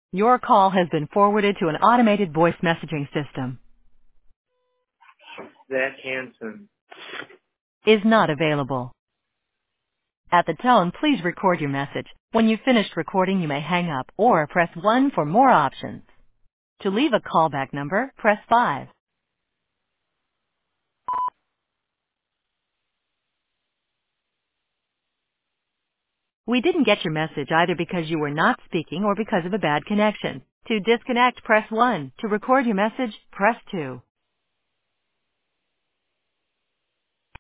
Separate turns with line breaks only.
Your call has been forwarded to an automated voice messaging system.
Zach Hansen.
Is not available. At the tone, please record your message. When you've finished recording, you may hang up or press 1 for more options. To leave a callback number, press 5. We didn't get your message either because you were not speaking or because of a bad connection. To disconnect, press 1. To record your message, press 2.